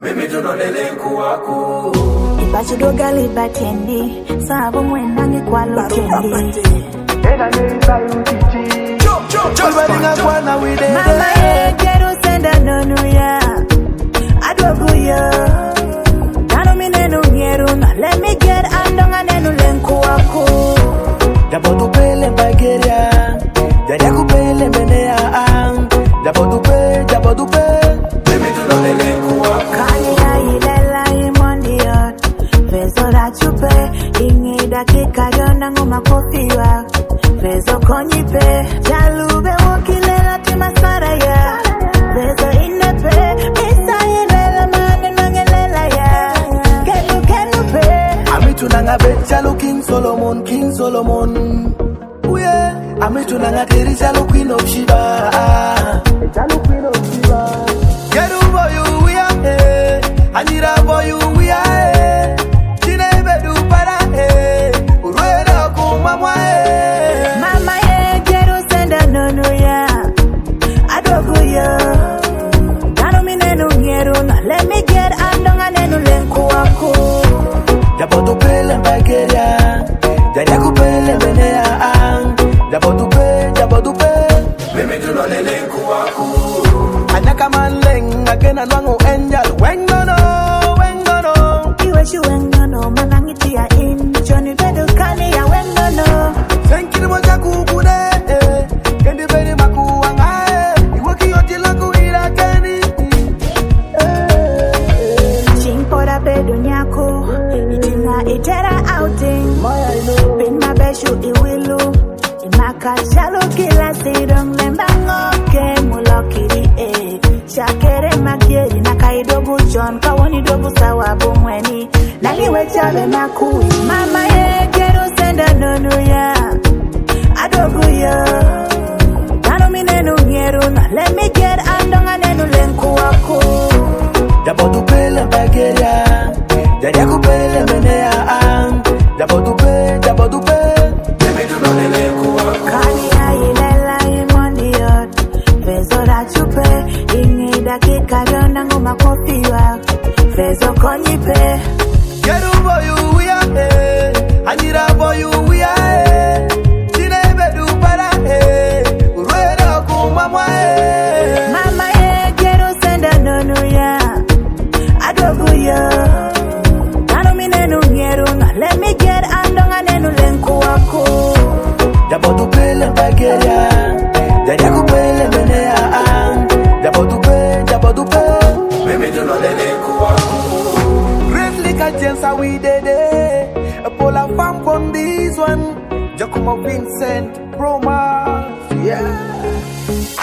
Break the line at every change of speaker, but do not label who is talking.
Mimi tunoneleku wako
Ibachidoga libatendi Sabu mwenangi kwa lutendi
Ega nisa yutichi Chulbaringa kwa na wide
Mama ye keru senda nonu ya Adogu ya Nanu minenu nyeru na let me get andonga nenu lenku wako
Dabotu pele bageria Jariaku pele menea ang Dabotu pe
Mimi tunoneleku wako
Kani ya ilela imondiot Vezo la chupe Ingi dakika yona ngoma kofiwa Vezo konyipe Jalube wakilela timasara ya Vezo inepe Misa ilela mane nangelela ya Kenu pe
Amitu nanga betchalo King Solomon Uye Amitu nanga Kerijalo Queen of Shiba Geru boyu we are Anira boyu we are Jinebe du para Urwera kumamwa
Mama ye geru senda nonu ya Adogu ya Nanu minenu nyeru na let me get andonga nenu lenku wako
Dabotu pele bageria Jariaku pele menea ang Dabotu pe
Mimi tunoneleku wako
Anyaka manleng Agena nwangu angel Wengono
Iweshu wengono manangiti ya in Johnny bedu kani ya wengono
Senkiri moja kukude Kendi beri makuwanga Iwaki yoti laku ila keni
Chimpora bedu nyako Itina itera outing Bin mabeshu iwilu Imaka shalo kila sidong Lembango ke mulokiri Shakere magieri na kaidogu John Kawoni dogu sawa bumweni Naliwe chale makui Mama ye keru senda nonu ya Adogu ya Nanu minenu nyeru na let me get andonga nenu lenku wako
Dabotu pele bageria Jariaku pele menea ang Dabotu pe
Mimi tunoneleku wako
Kani ya ilela imondiot Vezo la chupe Ingi dakika yona ngoma kofiwa Vezo konyipe
Geru boyu we are Anira boyu we are Jinebe du para Urwera kumamwa
Mama ye geru senda nonu ya Adogu ya Nanu minenu nyeru na let me get andonga nenu lenku wako
Dabotu pele bageria Jariaku pele menea ang Dabotu pe
Mimi tunoneleku wako
Great Lika Jensa we dede A polar farm on this one Giacomo Vincent Roma. Yeah